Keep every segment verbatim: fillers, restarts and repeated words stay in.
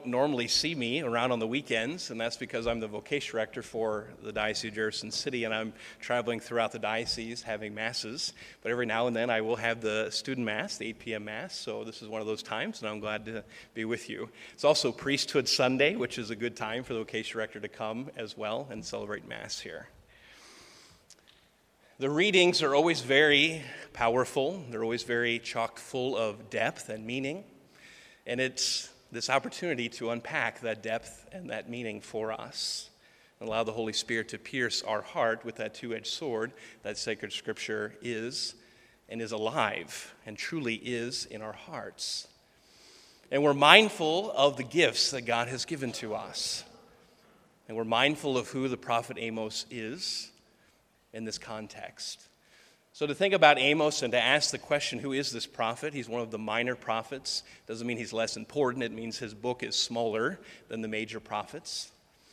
normally see me around on the weekends, and that's because I'm the vocation director for the Diocese of Jefferson City, and I'm traveling throughout the diocese having masses. But every now and then I will have the student mass, the eight p.m. mass, so this is one of those times, and I'm glad to be with you. It's also Priesthood Sunday, which is a good time for the vocation director to come as well and celebrate mass here. The readings are always very powerful. They're always very chock full of depth and meaning, and it's this opportunity to unpack that depth and that meaning for us and allow the Holy Spirit to pierce our heart with that two-edged sword that sacred Scripture is and is alive and truly is in our hearts. And we're mindful of the gifts that God has given to us. And we're mindful of who the prophet Amos is in this context. So to think about Amos and to ask the question, who is this prophet? He's one of the minor prophets. Doesn't mean he's less important. It means his book is smaller than the major prophets.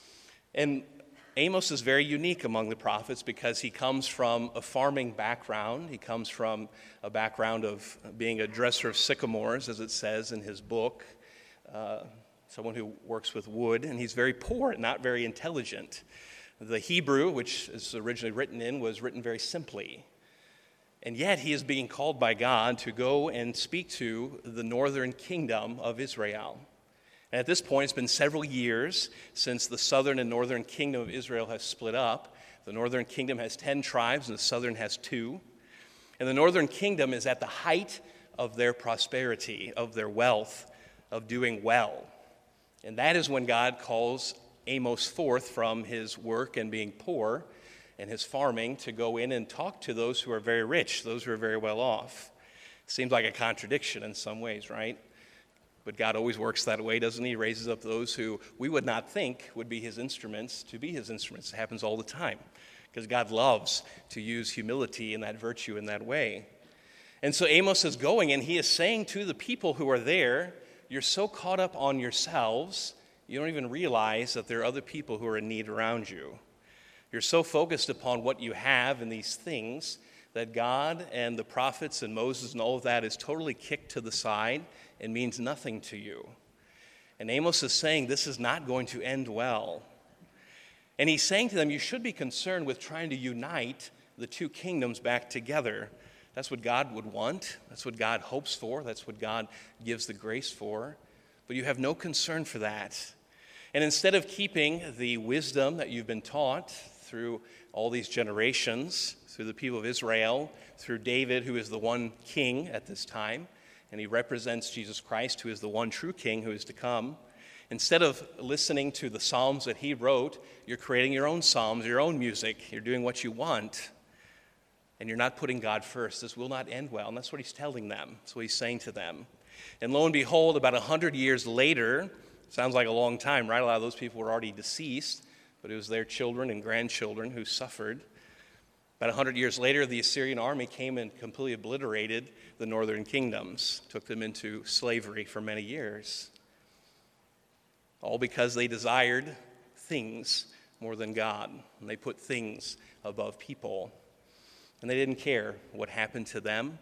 And Amos is very unique among the prophets because he comes from a farming background. He comes from a background of being a dresser of sycamores, as it says in his book, uh, someone who works with wood. And he's very poor and not very intelligent. The Hebrew, which is originally written in, was written very simply. And yet he is being called by God to go and speak to the northern kingdom of Israel. And at this point, it's been several years since the southern and northern kingdom of Israel has split up. The northern kingdom has ten tribes and the southern has two. And the northern kingdom is at the height of their prosperity, of their wealth, of doing well. And that is when God calls Amos forth from his work and being poor and his farming to go in and talk to those who are very rich, those who are very well off. It seems like a contradiction in some ways, right? But God always works that way, doesn't he? He raises up those who we would not think would be his instruments to be his instruments. It happens all the time because God loves to use humility and that virtue in that way. And so Amos is going and he is saying to the people who are there, you're so caught up on yourselves, you don't even realize that there are other people who are in need around you. You're so focused upon what you have and these things that God and the prophets and Moses and all of that is totally kicked to the side and means nothing to you. And Amos is saying this is not going to end well. And he's saying to them, you should be concerned with trying to unite the two kingdoms back together. That's what God would want. That's what God hopes for. That's what God gives the grace for. But you have no concern for that. And instead of keeping the wisdom that you've been taught through all these generations, through the people of Israel, through David, who is the one king at this time, and he represents Jesus Christ, who is the one true king who is to come, instead of listening to the psalms that he wrote, you're creating your own psalms, your own music. You're doing what you want, and you're not putting God first. This will not end well, and that's what he's telling them. That's what he's saying to them. And lo and behold, about a hundred years later, sounds like a long time, right? A lot of those people were already deceased, but it was their children and grandchildren who suffered. About a hundred years later, the Assyrian army came and completely obliterated the northern kingdoms, took them into slavery for many years, all because they desired things more than God, and they put things above people, and they didn't care what happened to them.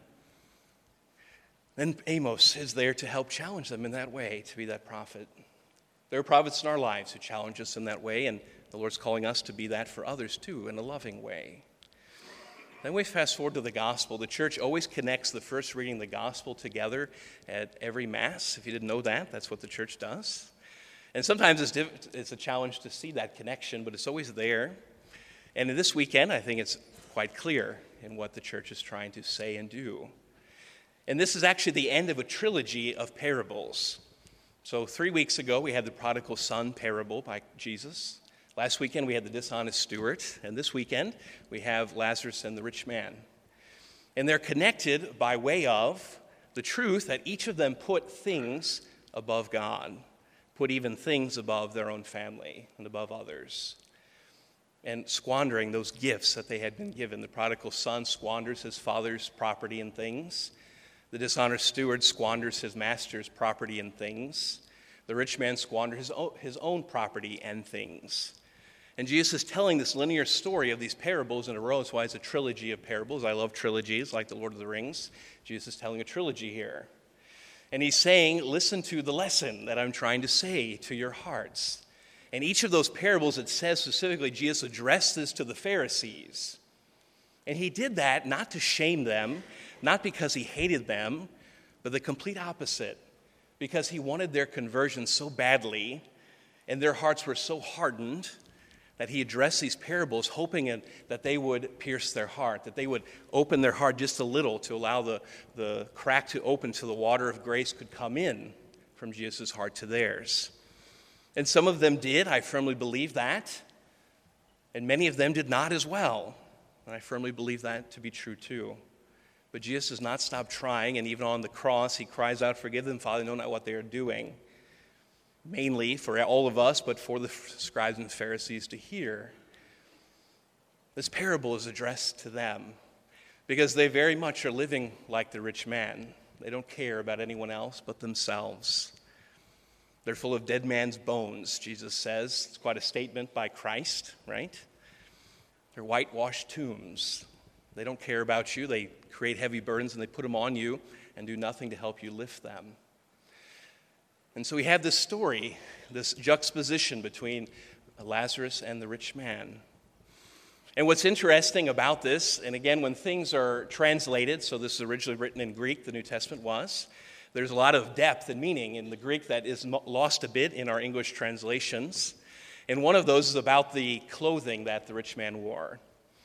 Then Amos is there to help challenge them in that way, to be that prophet. There are prophets in our lives who challenge us in that way, and the Lord's calling us to be that for others too, in a loving way. Then we fast forward to the gospel. The church always connects the first reading of the gospel together at every Mass. If you didn't know that, that's what the church does. And sometimes it's, diff- it's a challenge to see that connection, but it's always there. And this weekend, I think it's quite clear in what the church is trying to say and do. And this is actually the end of a trilogy of parables. So three weeks ago, we had the prodigal son parable by Jesus. Last weekend, we had the dishonest steward. And this weekend, we have Lazarus and the rich man. And they're connected by way of the truth that each of them put things above God, put even things above their own family and above others, and squandering those gifts that they had been given. The prodigal son squanders his father's property and things. The dishonest steward squanders his master's property and things. The rich man squanders his own, his own property and things. And Jesus is telling this linear story of these parables in a row. That's why it's a trilogy of parables. I love trilogies like the Lord of the Rings. Jesus is telling a trilogy here. And he's saying, listen to the lesson that I'm trying to say to your hearts. And each of those parables, it says specifically, Jesus addressed this to the Pharisees. And he did that not to shame them, not because he hated them, but the complete opposite. Because he wanted their conversion so badly, and their hearts were so hardened, that he addressed these parables hoping that they would pierce their heart, that they would open their heart just a little to allow the, the crack to open so the water of grace could come in from Jesus' heart to theirs. And some of them did, I firmly believe that, and many of them did not as well. And I firmly believe that to be true too. But Jesus does not stop trying, and even on the cross, he cries out, "Forgive them, Father, they know not what they are doing." Mainly for all of us, but for the scribes and Pharisees to hear. This parable is addressed to them because they very much are living like the rich man. They don't care about anyone else but themselves. They're full of dead man's bones, Jesus says. It's quite a statement by Christ, right? They're whitewashed tombs. They don't care about you. They create heavy burdens and they put them on you and do nothing to help you lift them. And so we have this story, this juxtaposition between Lazarus and the rich man. And what's interesting about this, and again, when things are translated, so this is originally written in Greek, the New Testament was, there's a lot of depth and meaning in the Greek that is lost a bit in our English translations. And one of those is about the clothing that the rich man wore.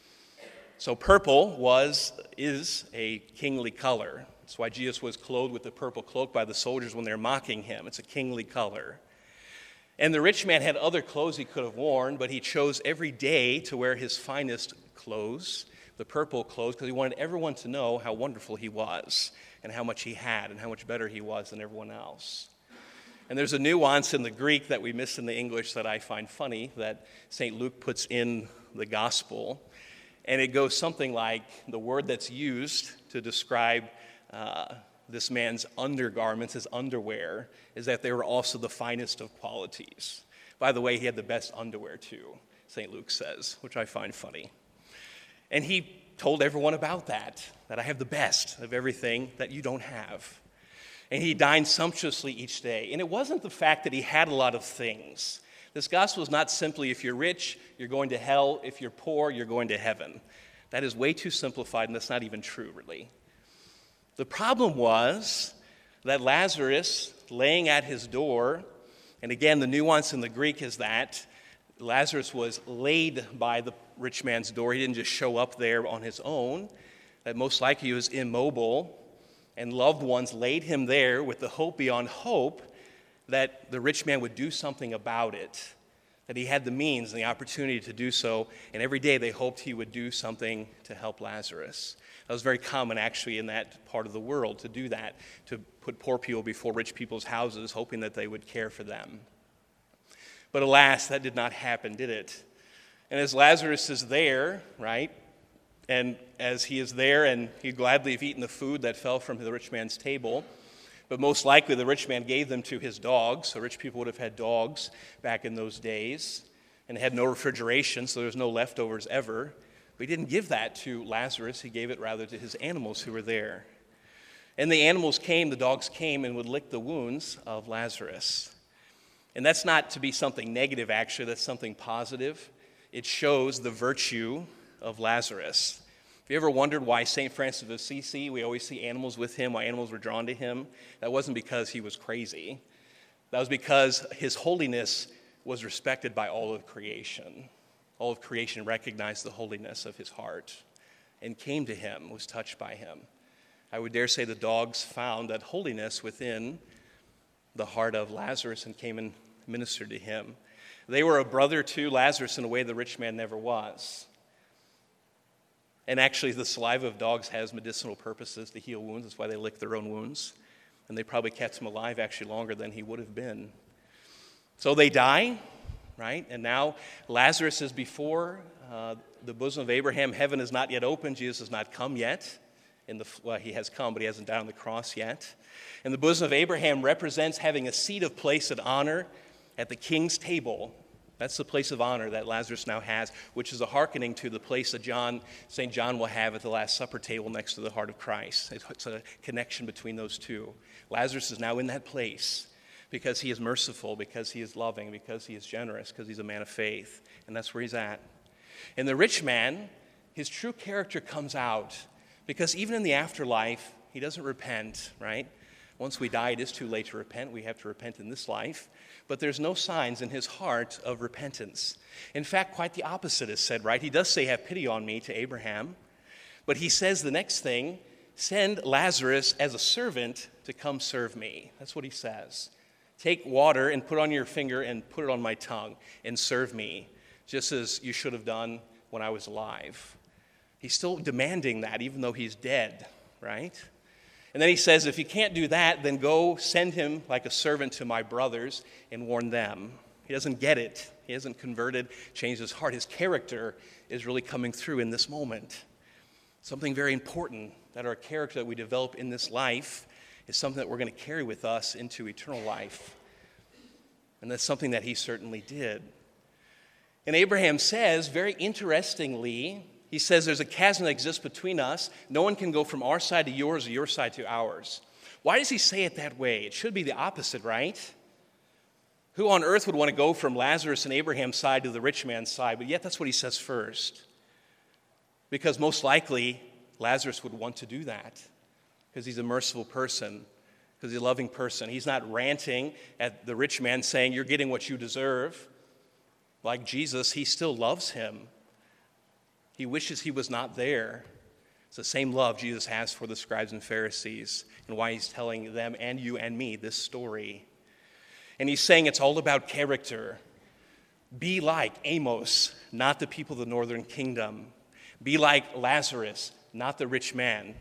So purple was, is a kingly color. That's why Jesus was clothed with the purple cloak by the soldiers when they're mocking him. It's a kingly color. And the rich man had other clothes he could have worn, but he chose every day to wear his finest clothes, the purple clothes, because he wanted everyone to know how wonderful he was and how much he had and how much better he was than everyone else. And there's a nuance in the Greek that we miss in the English that I find funny that Saint Luke puts in the gospel. And it goes something like the word that's used to describe Uh, this man's undergarments, his underwear, is that they were also the finest of qualities. By the way, he had the best underwear too, Saint Luke says, which I find funny. And he told everyone about that, that I have the best of everything that you don't have. And he dined sumptuously each day. And it wasn't the fact that he had a lot of things. This gospel is not simply if you're rich, you're going to hell. If you're poor, you're going to heaven. That is way too simplified, and that's not even true, really. The problem was that Lazarus, laying at his door, and again, the nuance in the Greek is that Lazarus was laid by the rich man's door. He didn't just show up there on his own. That most likely he was immobile, and loved ones laid him there with the hope beyond hope that the rich man would do something about it, that he had the means and the opportunity to do so, and every day they hoped he would do something to help Lazarus. That was very common, actually, in that part of the world, to do that, to put poor people before rich people's houses, hoping that they would care for them. But alas, that did not happen, did it? And as Lazarus is there, right, and as he is there, and he'd gladly have eaten the food that fell from the rich man's table, but most likely the rich man gave them to his dogs, so rich people would have had dogs back in those days, and had no refrigeration, so there was no leftovers ever. But he didn't give that to Lazarus. He gave it rather to his animals who were there. And the animals came, the dogs came, and would lick the wounds of Lazarus. And that's not to be something negative, actually. That's something positive. It shows the virtue of Lazarus. Have you ever wondered why Saint Francis of Assisi, we always see animals with him, why animals were drawn to him? That wasn't because he was crazy. That was because his holiness was respected by all of creation. All of creation recognized the holiness of his heart and came to him, was touched by him. I would dare say the dogs found that holiness within the heart of Lazarus and came and ministered to him. They were a brother to Lazarus in a way the rich man never was. And actually, the saliva of dogs has medicinal purposes to heal wounds. That's why they lick their own wounds. And they probably kept him alive actually longer than he would have been. So they die, right? And now Lazarus is before uh, the bosom of Abraham. Heaven is not yet open. Jesus has not come yet. In the, well, he has come, but he hasn't died on the cross yet. And the bosom of Abraham represents having a seat of place and honor at the king's table. That's the place of honor that Lazarus now has, which is a hearkening to the place that John, Saint John will have at the Last Supper table next to the heart of Christ. It's a connection between those two. Lazarus is now in that place because he is merciful, because he is loving, because he is generous, because he's a man of faith. And that's where he's at. And the rich man, his true character comes out because even in the afterlife, he doesn't repent, right? Once we die, it is too late to repent. We have to repent in this life. But there's no signs in his heart of repentance. In fact, quite the opposite is said, right? He does say, have pity on me to Abraham. But he says the next thing, send Lazarus as a servant to come serve me. That's what he says. Take water and put it on your finger and put it on my tongue and serve me, just as you should have done when I was alive. He's still demanding that, even though he's dead, right? And then he says, if you can't do that, then go send him like a servant to my brothers and warn them. He doesn't get it. He hasn't converted, changed his heart. His character is really coming through in this moment. Something very important, that our character that we develop in this life is something that we're going to carry with us into eternal life. And that's something that he certainly did. And Abraham says, very interestingly, he says there's a chasm that exists between us. No one can go from our side to yours or your side to ours. Why does he say it that way? It should be the opposite, right? Who on earth would want to go from Lazarus and Abraham's side to the rich man's side? But yet that's what he says first. Because most likely, Lazarus would want to do that. Because he's a merciful person. Because he's a loving person. He's not ranting at the rich man saying, you're getting what you deserve. Like Jesus, he still loves him. He wishes he was not there. It's the same love Jesus has for the scribes and Pharisees and why he's telling them and you and me this story. And he's saying it's all about character. Be like Amos, not the people of the northern kingdom. Be like Lazarus, not the rich man.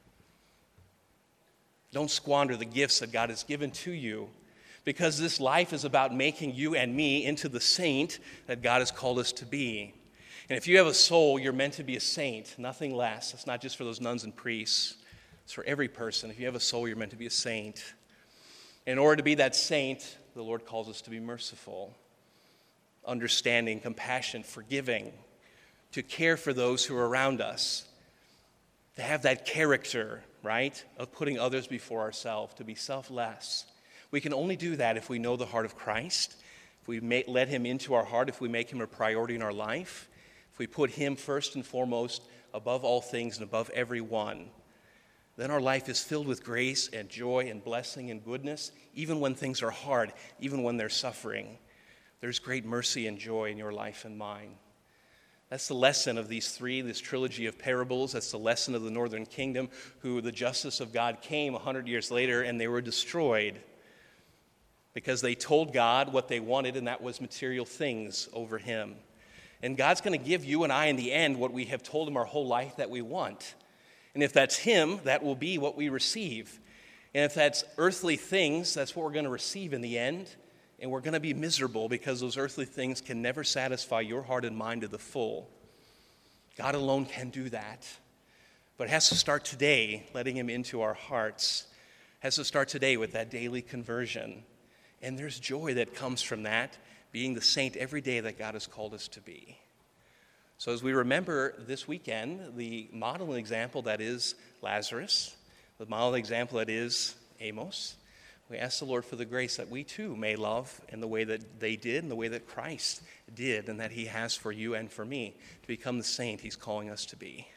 Don't squander the gifts that God has given to you, because this life is about making you and me into the saint that God has called us to be. And if you have a soul, you're meant to be a saint, nothing less. It's not just for those nuns and priests. It's for every person. If you have a soul, you're meant to be a saint. In order to be that saint, the Lord calls us to be merciful, understanding, compassionate, forgiving, to care for those who are around us, to have that character, right, of putting others before ourselves, to be selfless. We can only do that if we know the heart of Christ, if we may, let him into our heart, if we make him a priority in our life, if we put him first and foremost above all things and above everyone. Then our life is filled with grace and joy and blessing and goodness, even when things are hard, even when there's suffering. There's great mercy and joy in your life and mine. That's the lesson of these three, this trilogy of parables. That's the lesson of the northern kingdom, who the justice of God came a hundred years later and they were destroyed because they told God what they wanted, and that was material things over him. And God's going to give you and I in the end what we have told him our whole life that we want. And if that's him, that will be what we receive. And if that's earthly things, that's what we're going to receive in the end. And we're going to be miserable because those earthly things can never satisfy your heart and mind to the full. God alone can do that. But it has to start today, letting him into our hearts. It has to start today with that daily conversion. And there's joy that comes from that, being the saint every day that God has called us to be. So as we remember this weekend, the model and example that is Lazarus, the model and example that is Amos, we ask the Lord for the grace that we too may love in the way that they did, in the way that Christ did, and that he has for you and for me to become the saint he's calling us to be.